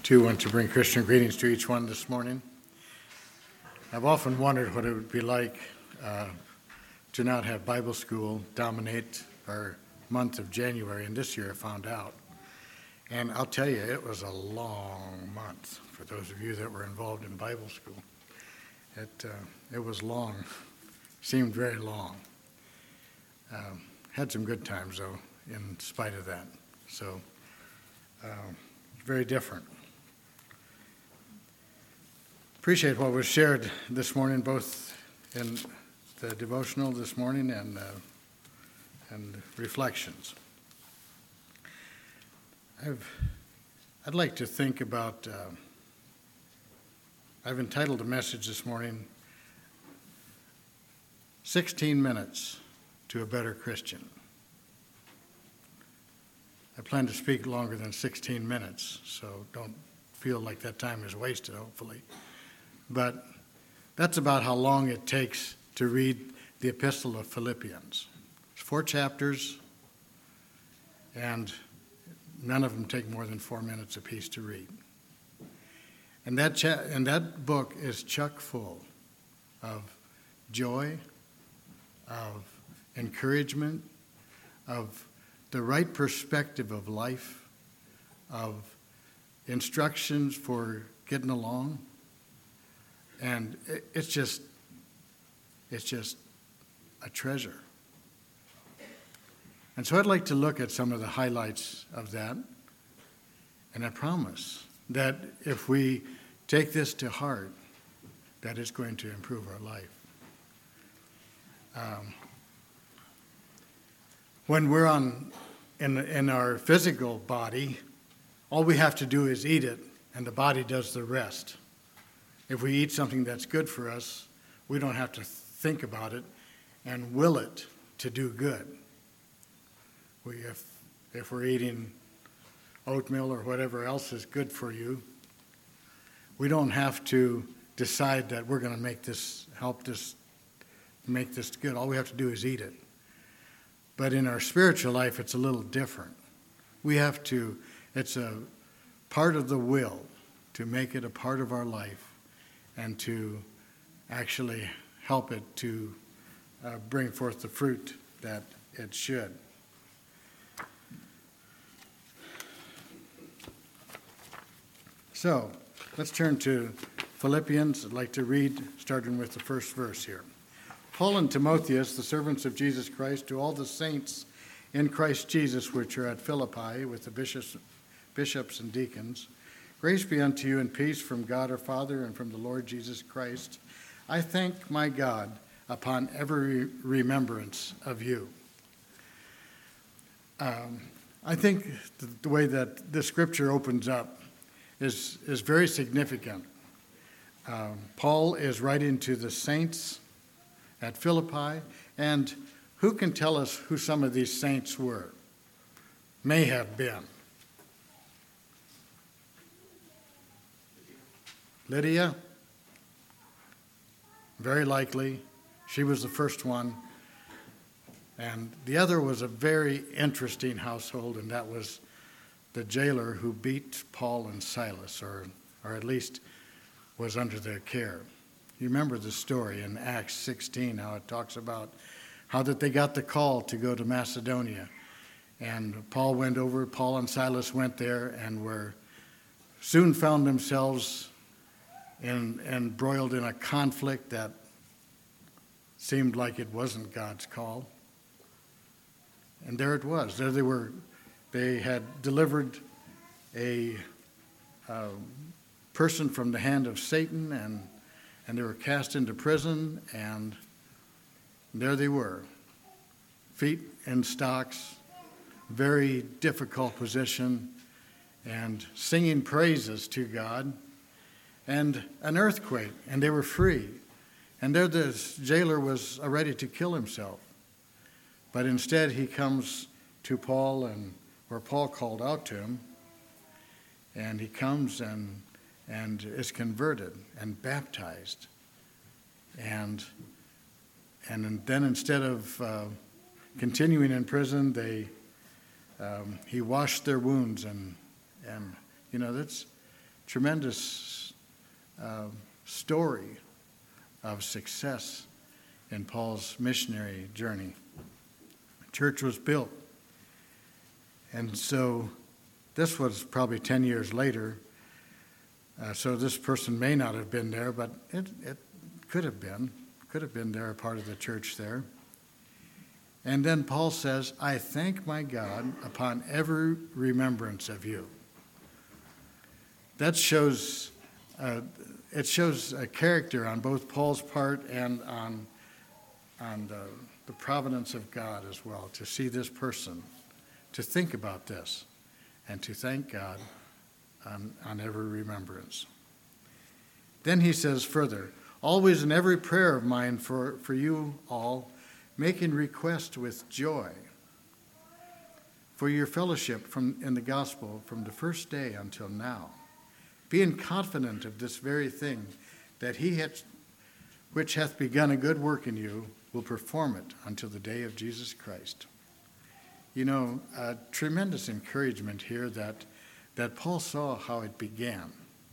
too want to bring Christian greetings to each one this morning. I've often wondered what it would be like to not have Bible school dominate our month of January, and this year I found out. And I'll tell you, it was a long month for those of you that were involved in Bible school. It was long, seemed very long. Had some good times, though, in spite of that. So, very different. Appreciate what was shared this morning, both in the devotional this morning and reflections. I'd like to think about, I've entitled the message this morning, 16 Minutes to a Better Christian. I plan to speak longer than 16 minutes, so don't feel like that time is wasted, hopefully. But that's about how long it takes to read the Epistle of Philippians. It's 4 chapters, and none of them take more than 4 minutes apiece to read. And that book is chock full of joy, of encouragement, of the right perspective of life, of instructions for getting along. And it's just a treasure. And so I'd like to look at some of the highlights of that. And I promise that if we take this to heart, that it's going to improve our life. When we're in our physical body, all we have to do is eat it, and the body does the rest. If we eat something that's good for us, we don't have to think about it and will it to do good. If we're eating oatmeal or whatever else is good for you, we don't have to decide that we're going to make this good. All we have to do is eat it. But in our spiritual life, it's a little different. It's a part of the will to make it a part of our life and to actually help it to bring forth the fruit that it should. So, let's turn to Philippians. I'd like to read, starting with the first verse here. Paul and Timotheus, the servants of Jesus Christ, to all the saints in Christ Jesus which are at Philippi with the bishops and deacons, grace be unto you and peace from God our Father and from the Lord Jesus Christ. I thank my God upon every remembrance of you. I think the way that this scripture opens up is very significant. Paul is writing to the saints at Philippi, and who can tell us who some of these saints were? May have been. Lydia? Very likely. She was the first one. And the other was a very interesting household, and that was the jailer who beat Paul and Silas, or at least was under their care. You remember the story in Acts 16, how it talks about how that they got the call to go to Macedonia. And Paul and Silas went there and soon found themselves embroiled in a conflict that seemed like it wasn't God's call. And there it was. There they were. They had delivered a person from the hand of Satan, and they were cast into prison, and there they were, feet in stocks, very difficult position, and singing praises to God, and an earthquake, and they were free. And there this jailer was ready to kill himself. But instead he comes to Paul, and where Paul called out to him, and he comes and is converted and baptized. And then instead of continuing in prison, he washed their wounds, and you know, tremendous story of success in Paul's missionary journey. The church was built. And so this was probably 10 years later. So this person may not have been there, but it could have been there, a part of the church there. And then Paul says, I thank my God upon every remembrance of you. That shows, it shows a character on both Paul's part and on the providence of God as well, to see this person, to think about this, and to thank God on every remembrance. Then he says further, always in every prayer of mine for you all, making request with joy for your fellowship in the gospel from the first day until now, being confident of this very thing, that which hath begun a good work in you will perform it until the day of Jesus Christ. You know, a tremendous encouragement here that Paul saw how it began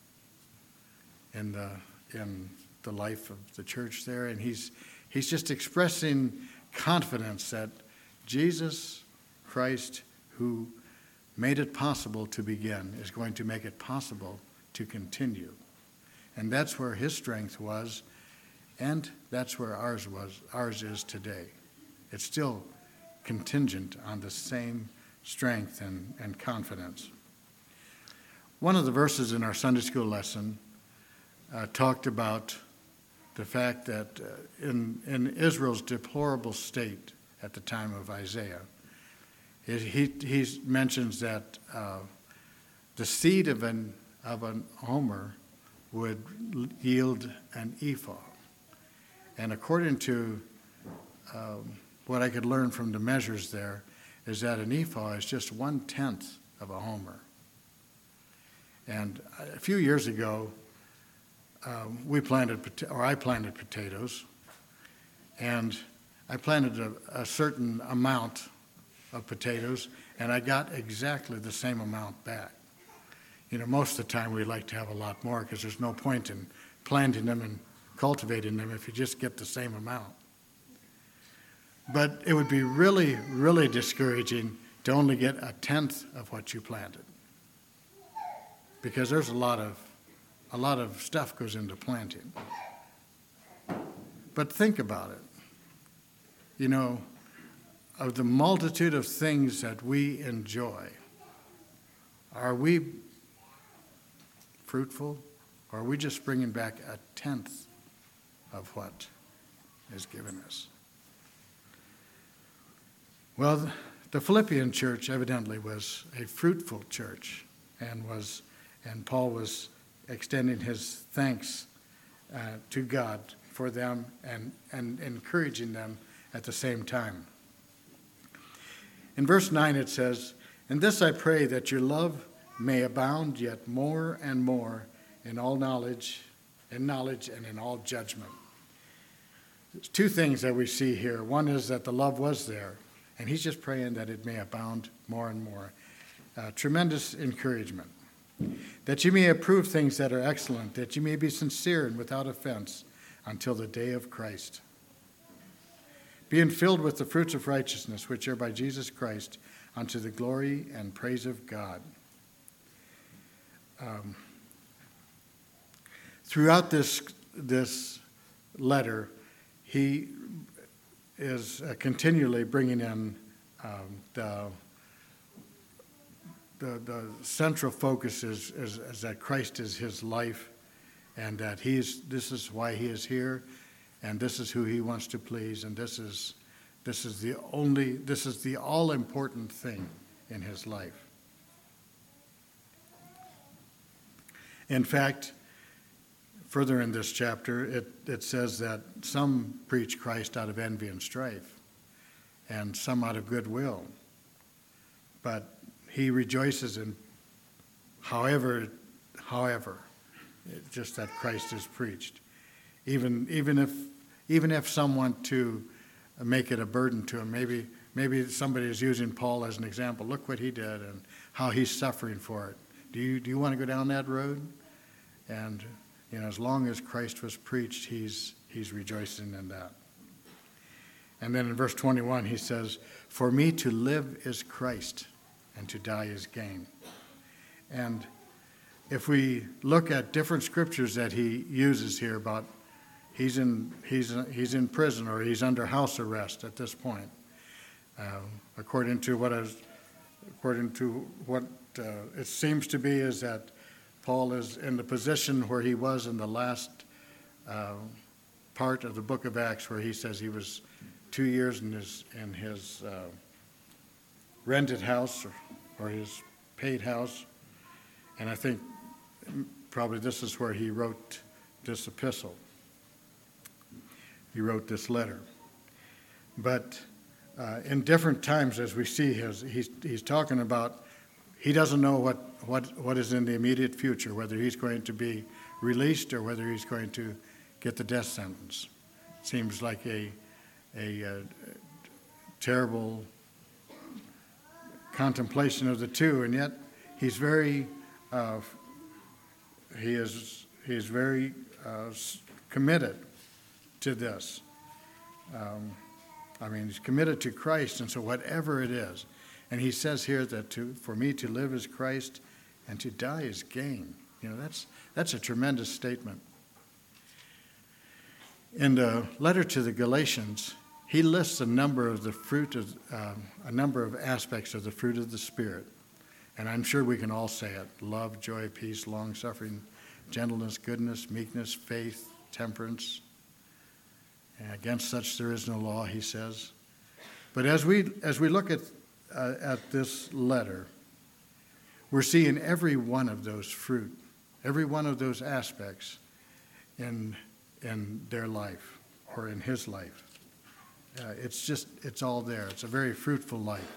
in the life of the church there, and he's just expressing confidence that Jesus Christ, who made it possible to begin, is going to make it possible to continue. And that's where his strength was, and that's where ours is today. It's still contingent on the same strength and confidence. One of the verses in our Sunday school lesson talked about the fact that in Israel's deplorable state at the time of Isaiah, he mentions that the seed of an homer would yield an ephah. And according to what I could learn from the measures there, is that an ephah is just 1/10 of a homer. And a few years ago, I planted potatoes, and I planted a certain amount of potatoes, and I got exactly the same amount back. You know, most of the time we like to have a lot more because there's no point in planting them and cultivating them if you just get the same amount. But it would be really, really discouraging to only get 1/10 of what you planted, because there's a lot of stuff goes into planting. But think about it. You know, of the multitude of things that we enjoy, are we fruitful, or are we just bringing back 1/10 of what is given us? Well, the Philippian church evidently was a fruitful church, and Paul was extending his thanks to God for them and encouraging them at the same time. In verse 9 it says, "In this I pray, that your love may abound yet more and more in all knowledge, and in all judgment." There's two things that we see here. One is that the love was there, and he's just praying that it may abound more and more. Tremendous encouragement. That you may approve things that are excellent, that you may be sincere and without offense until the day of Christ, being filled with the fruits of righteousness, which are by Jesus Christ, unto the glory and praise of God. Throughout this letter, he is continually bringing in the central focus is that Christ is his life, and that this is why he is here, and this is who he wants to please, and this is the all important thing in his life. In fact, further in this chapter, it says that some preach Christ out of envy and strife, and some out of goodwill. But he rejoices in however, just that Christ is preached. Even if some want to make it a burden to him, maybe somebody is using Paul as an example. Look what he did and how he's suffering for it. Do you want to go down that road? And as long as Christ was preached, he's rejoicing in that. And then in verse 21, he says, "For me to live is Christ, and to die is gain." And if we look at different scriptures that he uses here about he's in prison or he's under house arrest at this point, according to what it seems to be, is that Paul is in the position where he was in the last part of the book of Acts, where he says he was 2 years in his rented house or his paid house. And I think probably this is where he wrote this epistle. He wrote this letter. But in different times, as we see, he's talking about he doesn't know what is in the immediate future, whether he's going to be released or whether he's going to get the death sentence. Seems like a terrible contemplation of the two, and yet he's very committed to this. He's committed to Christ, and so whatever it is. And he says here that for me to live is Christ, and to die is gain. That's a tremendous statement. In the letter to the Galatians, he lists a number of aspects of the fruit of the Spirit. And I'm sure we can all say it: love, joy, peace, long-suffering, gentleness, goodness, meekness, faith, temperance. And against such there is no law, he says. But as we look at this letter, we're seeing every one of those fruit, every one of those aspects in their life or in his life. It's all there. It's a very fruitful life.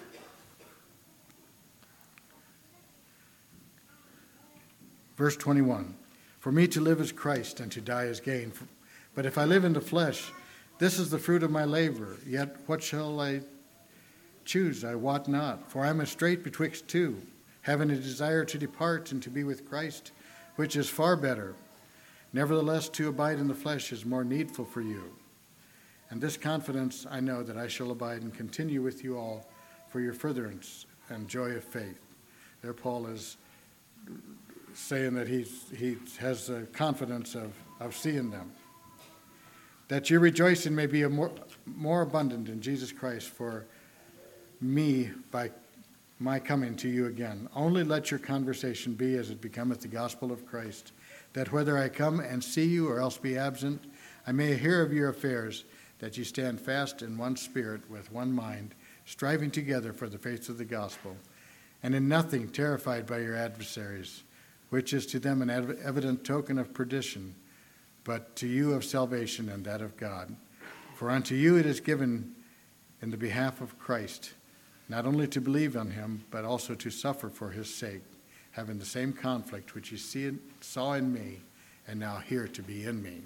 Verse 21, "For me to live is Christ, and to die is gain. But if I live in the flesh, this is the fruit of my labor. Yet what shall I choose? I wot not. For I am estrait betwixt two, having a desire to depart and to be with Christ, which is far better. Nevertheless, to abide in the flesh is more needful for you. And this confidence I know, that I shall abide and continue with you all for your furtherance and joy of faith." There Paul is saying that he has the confidence of seeing them. "That your rejoicing may be more abundant in Jesus Christ for me by my coming to you again. Only let your conversation be as it becometh the gospel of Christ, that whether I come and see you or else be absent, I may hear of your affairs, that ye stand fast in one spirit, with one mind, striving together for the faith of the gospel, and in nothing terrified by your adversaries, which is to them an evident token of perdition, but to you of salvation and that of God. For unto you it is given in the behalf of Christ, not only to believe on him, but also to suffer for his sake, having the same conflict which you saw in me, and now hear to be in me."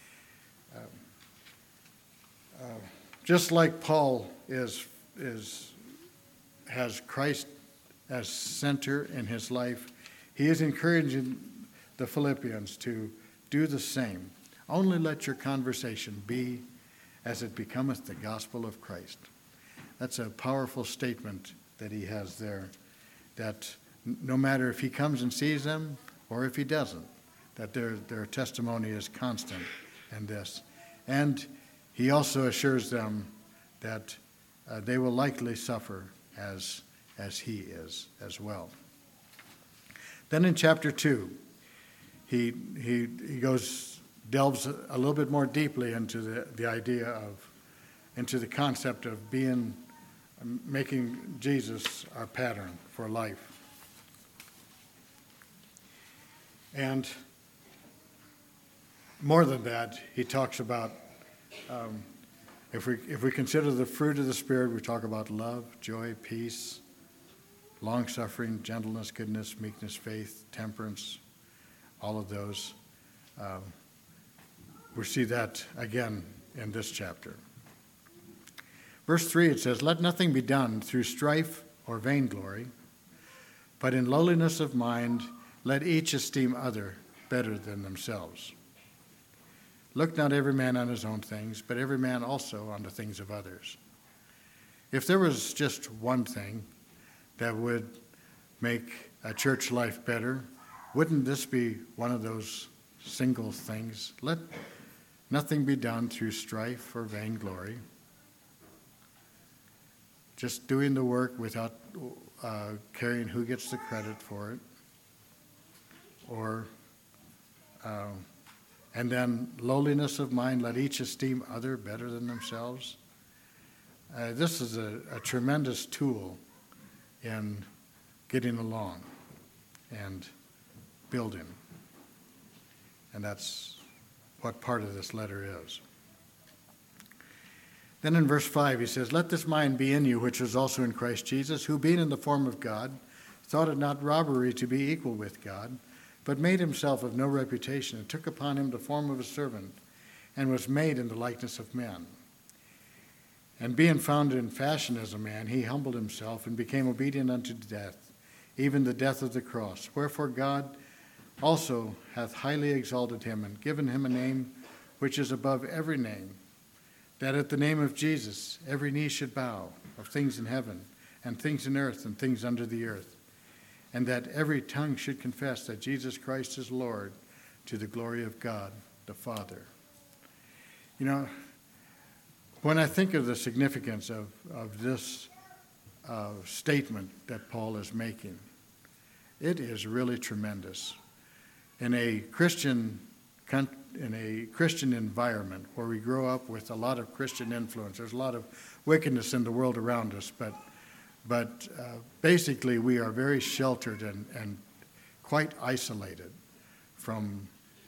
Just like Paul has Christ as center in his life, he is encouraging the Philippians to do the same. Only let your conversation be as it becometh the gospel of Christ. That's a powerful statement that he has there, that no matter if he comes and sees them or if he doesn't, that their testimony is constant in this. And he also assures them that they will likely suffer as he is as well. Then in chapter 2, he delves a little bit more deeply into the concept of making Jesus our pattern for life. And more than that, he talks about, if we consider the fruit of the Spirit, we talk about love, joy, peace, long-suffering, gentleness, goodness, meekness, faith, temperance, all of those. We see that again in this chapter. Verse 3, it says, "Let nothing be done through strife or vainglory, But in lowliness of mind, let each esteem other better than themselves. Look not every man on his own things, but every man also on the things of others. If there was just one thing that would make a church life better, wouldn't this be one of those single things? Let nothing be done through strife or vainglory. Just doing the work without caring who gets the credit for it. And then lowliness of mind, let each esteem other better than themselves. This is a tremendous tool in getting along and building. And that's what part of this letter is. Then in verse 5 he says, let this mind be in you, which was also in Christ Jesus, who being in the form of God, thought it not robbery to be equal with God, but made himself of no reputation, and took upon him the form of a servant, and was made in the likeness of men. And being found in fashion as a man, he humbled himself, and became obedient unto death, even the death of the cross. Wherefore God also hath highly exalted him, and given him a name which is above every name, that at the name of Jesus every knee should bow, of things in heaven, and things in earth, and things under the earth, and that every tongue should confess that Jesus Christ is Lord, to the glory of God the Father. You know, when I think of the significance of this statement that Paul is making, it is really tremendous. In a Christian environment where we grow up with a lot of Christian influence, there's a lot of wickedness in the world around us, but basically we are very sheltered and quite isolated from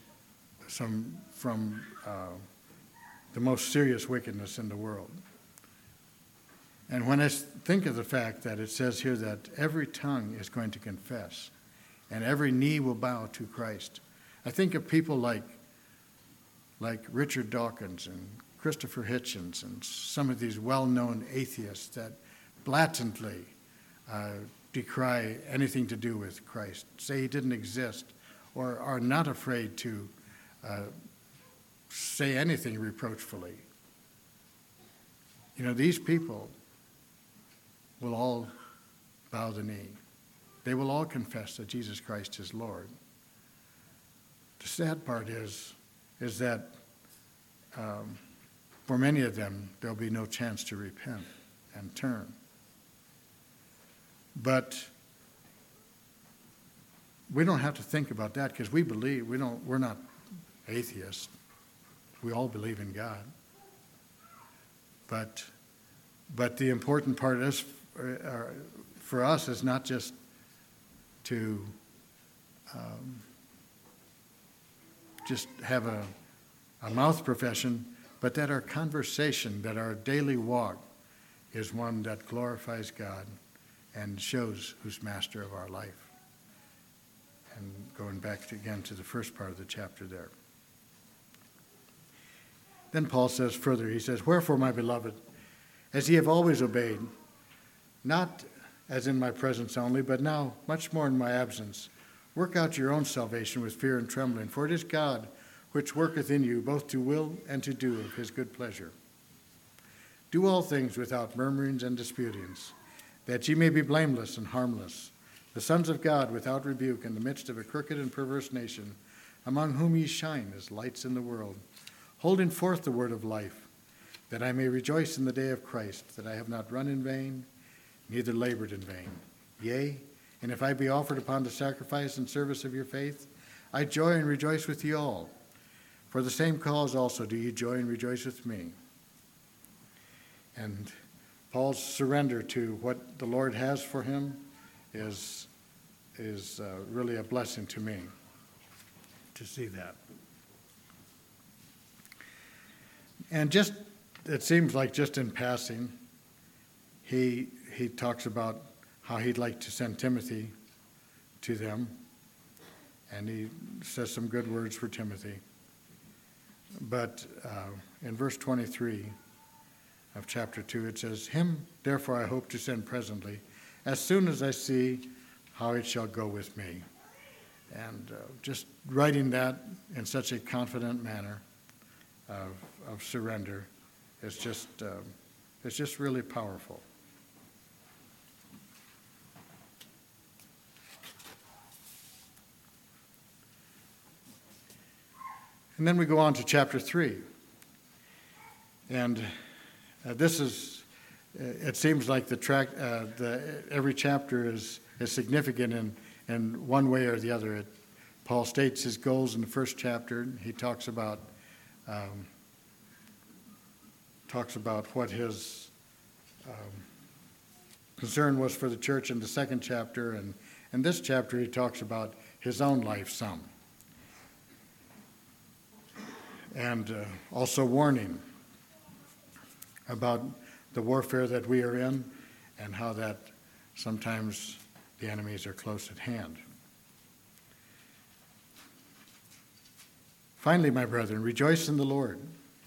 the most serious wickedness in the world. And when I think of the fact that it says here that every tongue is going to confess and every knee will bow to Christ, I think of people like Richard Dawkins and Christopher Hitchens and some of these well-known atheists that blatantly decry anything to do with Christ, say he didn't exist, or are not afraid to say anything reproachfully. You know, these people will all bow the knee. They will all confess that Jesus Christ is Lord. The sad part is that for many of them, there'll be no chance to repent and turn. But we don't have to think about that because we believe, we're not atheists. We all believe in God. But the important part is for us is not just to just have a mouth profession, but that our conversation, that our daily walk is one that glorifies God and shows who's master of our life. And going back again to the first part of the chapter there. Then Paul says further, he says, wherefore, my beloved, as ye have always obeyed, not as in my presence only, but now much more in my absence, work out your own salvation with fear and trembling, for it is God which worketh in you both to will and to do of his good pleasure. Do all things without murmurings and disputings, that ye may be blameless and harmless, the sons of God without rebuke in the midst of a crooked and perverse nation, among whom ye shine as lights in the world, holding forth the word of life, that I may rejoice in the day of Christ, that I have not run in vain, neither labored in vain. Yea, and if I be offered upon the sacrifice and service of your faith, I joy and rejoice with you all. For the same cause also do ye joy and rejoice with me. And Paul's surrender to what the Lord has for him is really a blessing to me to see that. And just, it seems like just in passing, he talks about how he'd like to send Timothy to them, and he says some good words for Timothy. But in verse 23 of chapter 2, it says, him therefore I hope to send presently, as soon as I see how it shall go with me. And just writing that in such a confident manner of surrender is just really powerful. And then we go on to chapter 3. And this is, it seems like every chapter is significant in one way or the other. Paul states his goals in the first chapter. He talks about what his concern was for the church in the second chapter. And in this chapter, he talks about his own life some. And also warning about the warfare that we are in and how that sometimes the enemies are close at hand. Finally, my brethren, rejoice in the Lord.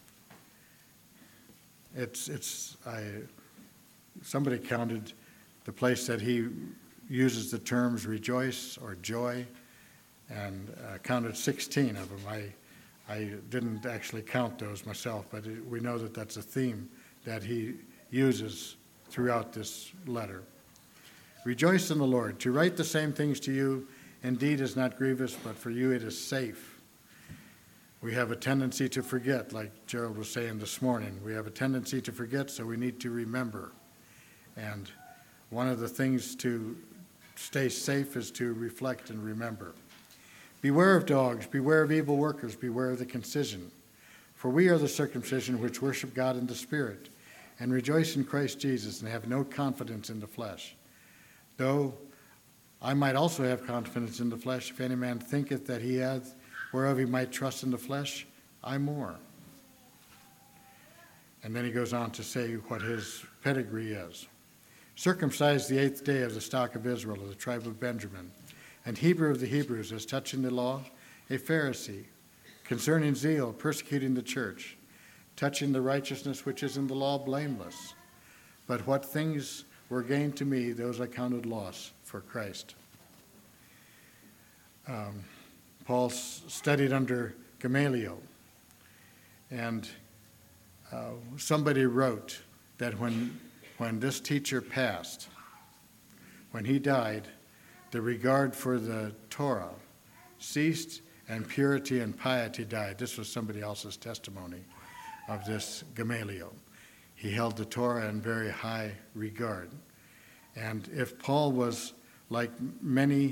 Somebody counted the place that he uses the terms rejoice or joy, and counted 16 of them. I didn't actually count those myself, but we know that that's a theme that he uses throughout this letter. Rejoice in the Lord. To write the same things to you indeed is not grievous, but for you it is safe. We have a tendency to forget, like Gerald was saying this morning. We have a tendency to forget, so we need to remember. And one of the things to stay safe is to reflect and remember. Beware of dogs, beware of evil workers, beware of the concision. For we are the circumcision which worship God in the Spirit, and rejoice in Christ Jesus, and have no confidence in the flesh. Though I might also have confidence in the flesh, if any man thinketh that he hath whereof he might trust in the flesh, I more. And then he goes on to say what his pedigree is. Circumcised the 8th day of the stock of Israel, of the tribe of Benjamin, and Hebrew of the Hebrews, as touching the law, a Pharisee, concerning zeal, persecuting the church, touching the righteousness which is in the law, blameless. But what things were gained to me, those I counted loss for Christ. Paul studied under Gamaliel, and somebody wrote that when this teacher passed, when he died, the regard for the Torah ceased, and purity and piety died. This was somebody else's testimony of this Gamaliel. He held the Torah in very high regard. And if Paul was like many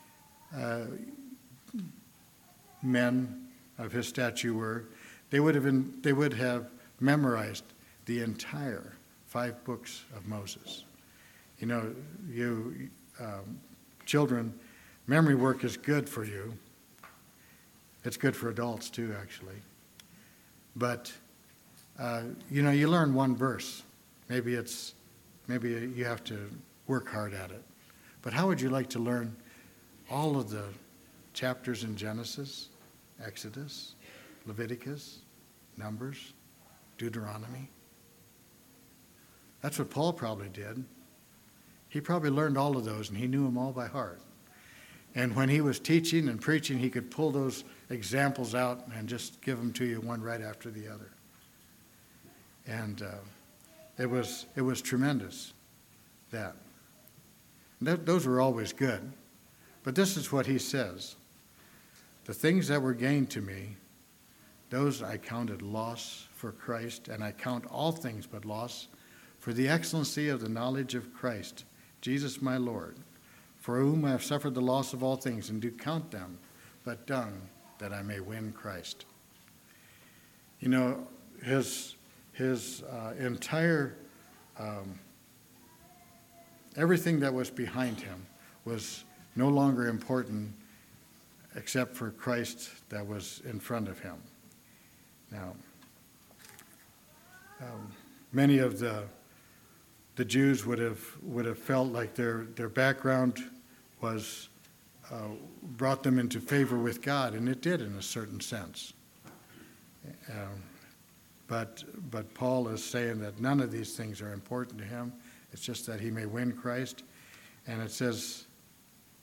men of his stature were, they would have memorized the entire 5 books of Moses. You know, children, memory work is good for you. It's good for adults too, actually. But you learn one verse. Maybe you have to work hard at it. But how would you like to learn all of the chapters in Genesis, Exodus, Leviticus, Numbers, Deuteronomy? That's what Paul probably did. He probably learned all of those, and he knew them all by heart. And when he was teaching and preaching, he could pull those examples out and just give them to you one right after the other. And it was tremendous, that. Those were always good. But this is what he says. The things that were gained to me, those I counted loss for Christ, and I count all things but loss for the excellency of the knowledge of Christ, Jesus my Lord, for whom I have suffered the loss of all things, and do count them but dung, that I may win Christ. You know, his entire, everything that was behind him was no longer important except for Christ that was in front of him. Now, many of the Jews would have felt like their background was brought them into favor with God, and it did in a certain sense. But Paul is saying that none of these things are important to him. It's just that he may win Christ. And it says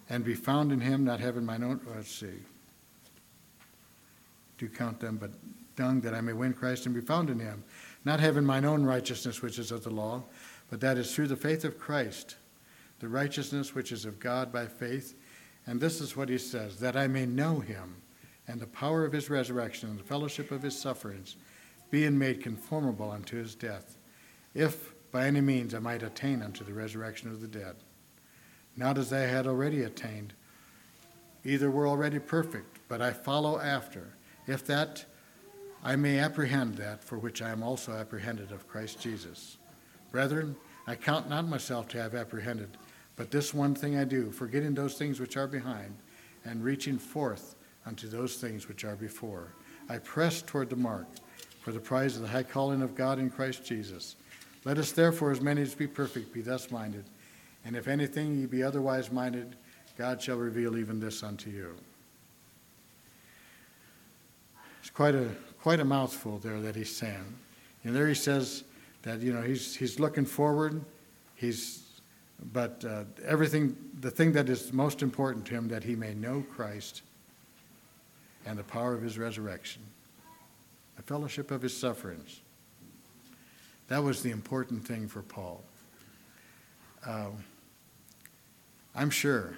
and be found in him, not having mine own, let's see, do count them, but dung, that I may win Christ and be found in him, not having mine own righteousness, which is of the law, but that is through the faith of Christ, the righteousness which is of God by faith. And this is what he says, that I may know him and the power of his resurrection and the fellowship of his sufferings, being made conformable unto his death, if by any means I might attain unto the resurrection of the dead. Not as I had already attained, either were already perfect, but I follow after, if that I may apprehend that for which I am also apprehended of Christ Jesus. Brethren, I count not myself to have apprehended, but this one thing I do, forgetting those things which are behind, and reaching forth unto those things which are before. I press toward the mark, for the prize of the high calling of God in Christ Jesus. Let us therefore, as many as be perfect, be thus minded. And if anything ye be otherwise minded, God shall reveal even this unto you. It's quite a mouthful there that he's saying. And there he says that, he's looking forward. But everything, the thing that is most important to him, that he may know Christ and the power of his resurrection, the fellowship of his sufferings. That was the important thing for Paul. I'm sure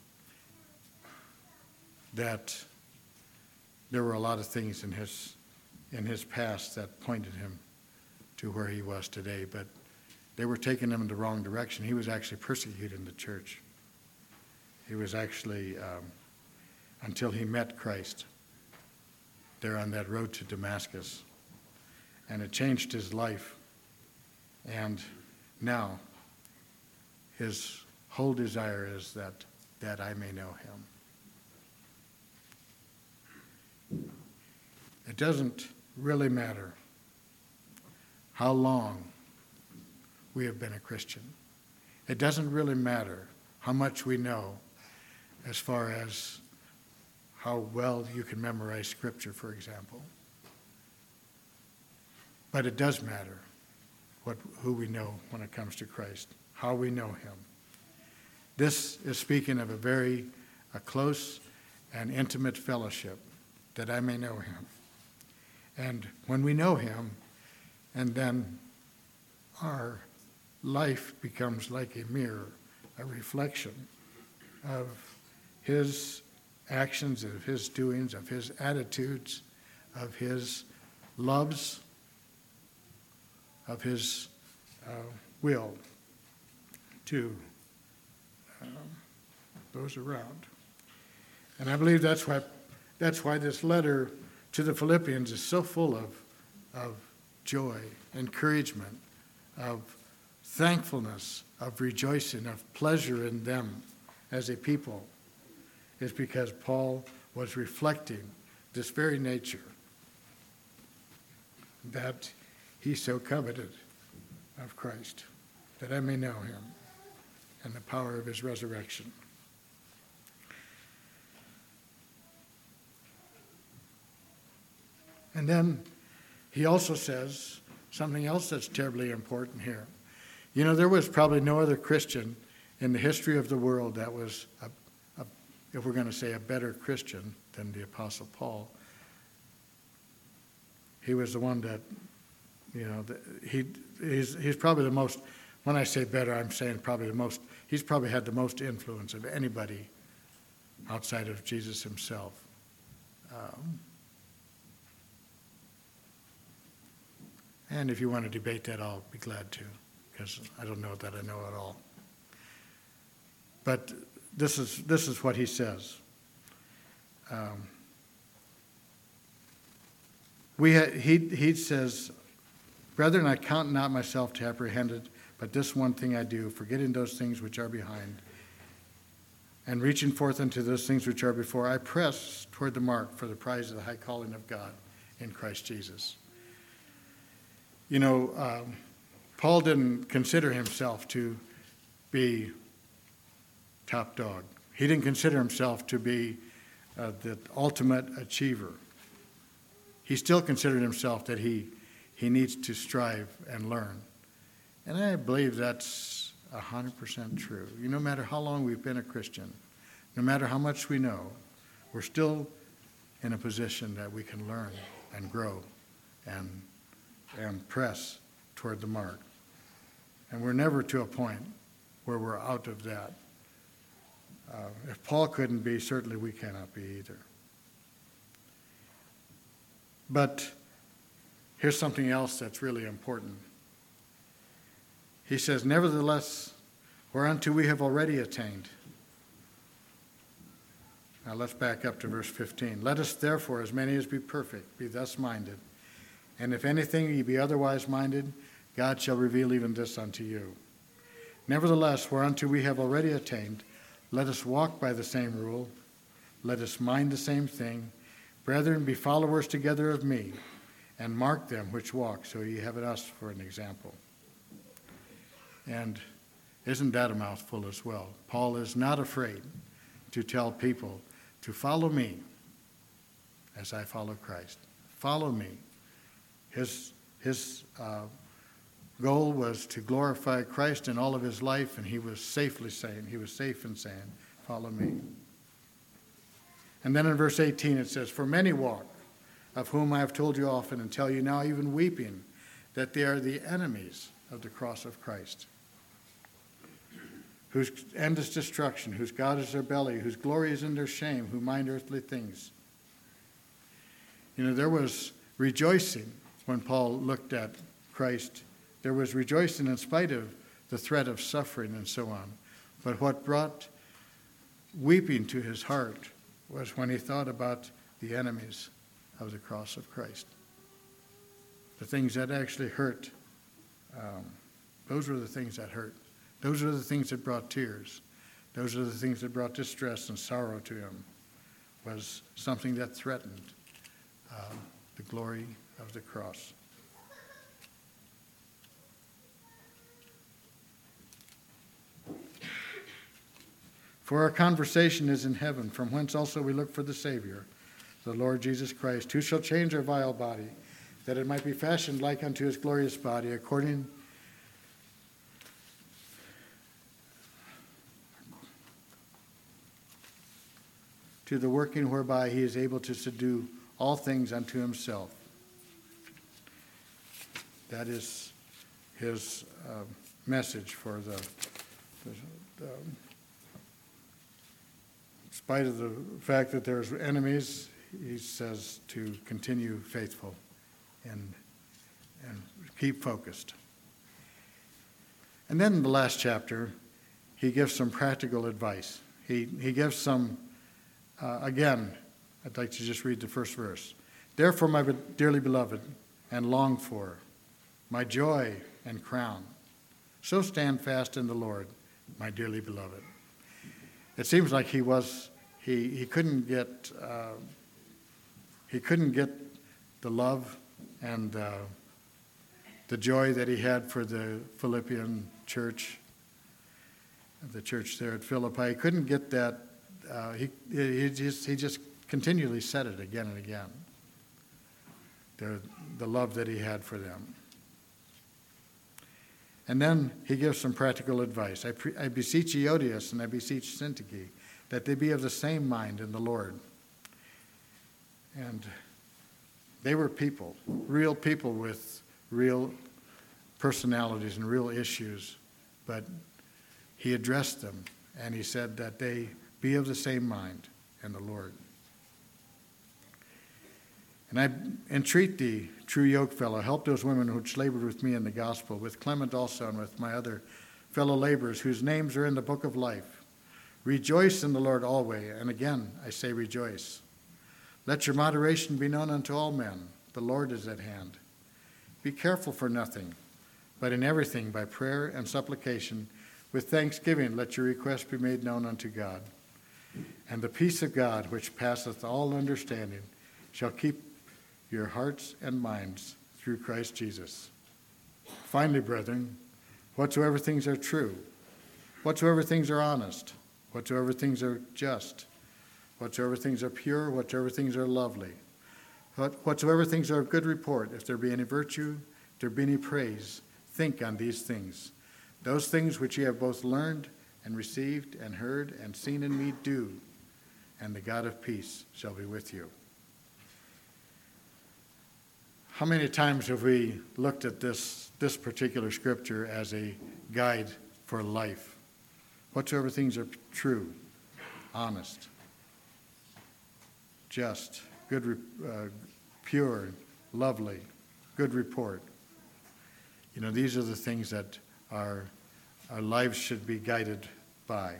that there were a lot of things in his past that pointed him to where he was today, but they were taking him in the wrong direction. He was actually persecuting the church. He was actually, until he met Christ there on that road to Damascus. And it changed his life. And now his whole desire is that I may know him. It doesn't really matter how long we have been a Christian. It doesn't really matter how much we know as far as how well you can memorize Scripture, for example. But it does matter who we know when it comes to Christ, how we know him. This is speaking of a close and intimate fellowship, that I may know him. And when we know him, and then our life becomes like a mirror, a reflection of his actions, of his doings, of his attitudes, of his loves, of his will to those around. And I believe that's why this letter to the Philippians is so full of joy, encouragement, of thankfulness, of rejoicing, of pleasure in them as a people, is because Paul was reflecting this very nature that he so coveted of Christ, that I may know him and the power of his resurrection. And then he also says something else that's terribly important here. There was probably no other Christian in the history of the world that was, if we're going to say, a better Christian than the Apostle Paul. He was the one that, he's probably the most, when I say better, I'm saying probably the most, he's probably had the most influence of anybody outside of Jesus himself. And if you want to debate that, I'll be glad to, because I don't know that I know it all. But this is what he says. He says, "Brethren, I count not myself to have apprehended, but this one thing I do, forgetting those things which are behind, and reaching forth unto those things which are before, I press toward the mark for the prize of the high calling of God in Christ Jesus." Paul didn't consider himself to be top dog. He didn't consider himself to be the ultimate achiever. He still considered himself that he needs to strive and learn. And I believe that's 100% true. No matter how long we've been a Christian, no matter how much we know, we're still in a position that we can learn and grow and press toward the mark. And we're never to a point where we're out of that. If Paul couldn't be, certainly we cannot be either. But here's something else that's really important. He says, nevertheless, whereunto we have already attained. Now let's back up to verse 15. Let us therefore, as many as be perfect, be thus minded. And if anything ye be otherwise minded, God shall reveal even this unto you. Nevertheless, whereunto we have already attained, let us walk by the same rule. Let us mind the same thing. Brethren, be followers together of me, and mark them which walk, so ye have us for an example. And isn't that a mouthful as well? Paul is not afraid to tell people to follow me as I follow Christ. Follow me. His goal was to glorify Christ in all of his life, and he was safe in saying, follow me. And then in verse 18 it says, for many walk, of whom I have told you often and tell you now, even weeping, that they are the enemies of the cross of Christ, whose end is destruction, whose God is their belly, whose glory is in their shame, who mind earthly things. You know, there was rejoicing when Paul looked at Christ. There was rejoicing in spite of the threat of suffering and so on. But what brought weeping to his heart was when he thought about the enemies of the cross of Christ. The things that actually hurt. Those were the things that hurt. Those are the things that brought tears. Those are the things that brought distress and sorrow to him, was something that threatened the glory of the cross. For our conversation is in heaven, from whence also we look for the Savior, the Lord Jesus Christ, who shall change our vile body, that it might be fashioned like unto his glorious body, according to the working whereby he is able to subdue all things unto himself. That is his message for the in spite of the fact that there's enemies, he says to continue faithful and keep focused. And then in the last chapter, he gives some practical advice. He gives some, again, I'd like to just read the first verse. Therefore, my dearly beloved, and longed for, my joy and crown, so stand fast in the Lord, my dearly beloved. It seems like he couldn't get the love and the joy that he had for the Philippian church, the church there at Philippi. He couldn't get that. He just continually said it again and again. The love that he had for them. And then he gives some practical advice. I beseech Euodias and I beseech Syntyche that they be of the same mind in the Lord. And they were people, real people with real personalities and real issues. But he addressed them and he said that they be of the same mind in the Lord. And I entreat thee, true yokefellow, help those women which labored with me in the gospel, with Clement also and with my other fellow laborers, whose names are in the book of life. Rejoice in the Lord always, and again I say rejoice. Let your moderation be known unto all men. The Lord is at hand. Be careful for nothing, but in everything by prayer and supplication, with thanksgiving let your requests be made known unto God. And the peace of God, which passeth all understanding, shall keep your hearts and minds through Christ Jesus. Finally, brethren, whatsoever things are true, whatsoever things are honest, whatsoever things are just, whatsoever things are pure, whatsoever things are lovely, whatsoever things are of good report, if there be any virtue, if there be any praise, think on these things. Those things which ye have both learned and received and heard and seen in me, do, and the God of peace shall be with you. How many times have we looked at this particular scripture as a guide for life? Whatsoever things are true, honest, just, good, pure, lovely, good report. You know, these are the things that our lives should be guided by.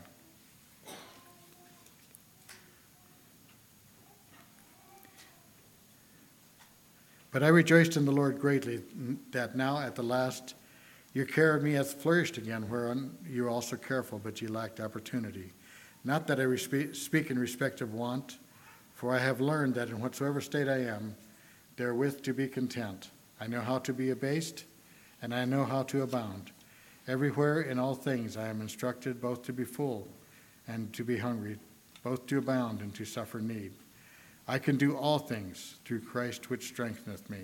But I rejoiced in the Lord greatly that now at the last your care of me hath flourished again, whereon you are also careful, but ye lacked opportunity. Not that I speak in respect of want, for I have learned that in whatsoever state I am, therewith to be content. I know how to be abased, and I know how to abound. Everywhere in all things I am instructed both to be full and to be hungry, both to abound and to suffer need. I can do all things through Christ which strengtheneth me.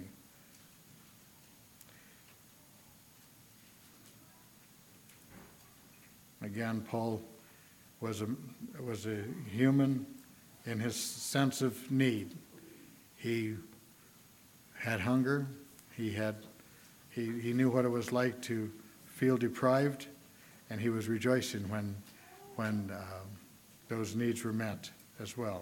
Again, Paul was a human in his sense of need. He had hunger. He knew what it was like to feel deprived, and he was rejoicing when those needs were met as well.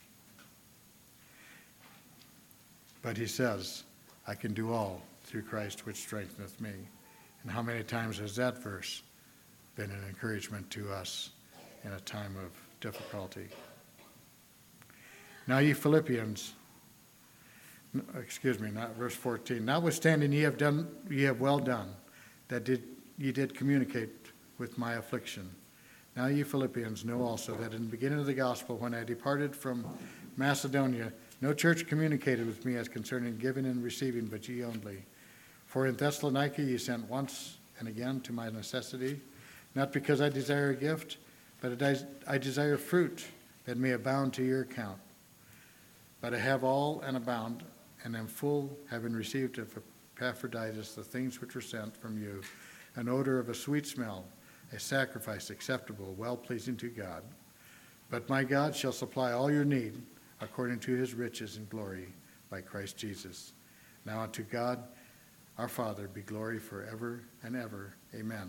But he says, I can do all through Christ which strengtheneth me. And how many times has that verse been an encouragement to us in a time of difficulty? Now ye Philippians, not verse 14. Notwithstanding ye have well done, that ye did communicate with my affliction. Now ye Philippians know also that in the beginning of the gospel, when I departed from Macedonia, no church communicated with me as concerning giving and receiving, but ye only. For in Thessalonica ye sent once and again to my necessity, not because I desire a gift, but I desire fruit that may abound to your account. But I have all and abound, and am full, having received of Epaphroditus the things which were sent from you, an odor of a sweet smell, a sacrifice acceptable, well-pleasing to God. But my God shall supply all your need, according to his riches and glory by Christ Jesus. Now unto God our Father be glory forever and ever. Amen.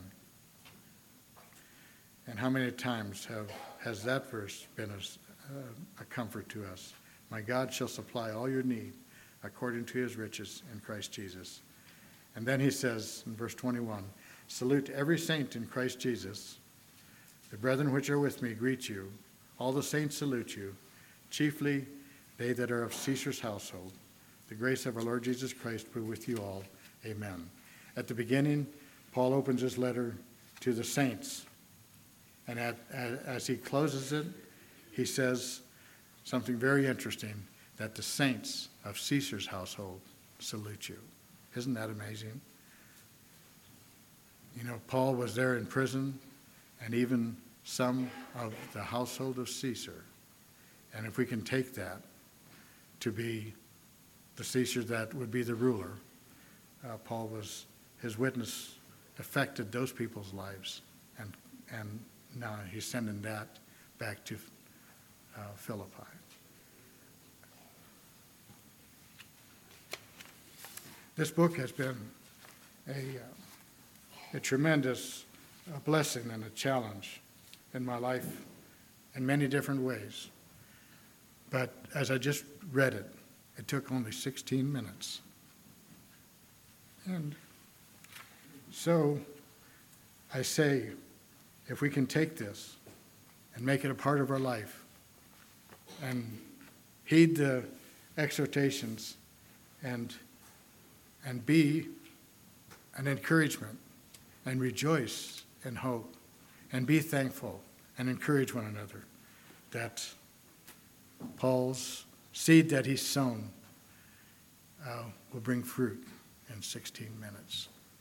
And how many times has that verse been a comfort to us? My God shall supply all your need according to his riches in Christ Jesus. And then he says in verse 21, salute every saint in Christ Jesus. The brethren which are with me greet you. All the saints salute you. Chiefly they that are of Caesar's household. The grace of our Lord Jesus Christ be with you all. Amen. At the beginning, Paul opens his letter to the saints. And as he closes it, he says something very interesting, that the saints of Caesar's household salute you. Isn't that amazing? You know, Paul was there in prison, and even some of the household of Caesar. And if we can take that to be the Caesar that would be the ruler, his witness affected those people's lives, and now he's sending that back to Philippi. This book has been a tremendous blessing and a challenge in my life in many different ways. But as I just read it, it took only 16 minutes. And so I say, if we can take this and make it a part of our life and heed the exhortations and be an encouragement and rejoice in hope and be thankful and encourage one another, that Paul's seed that he's sown will bring fruit in 16 minutes.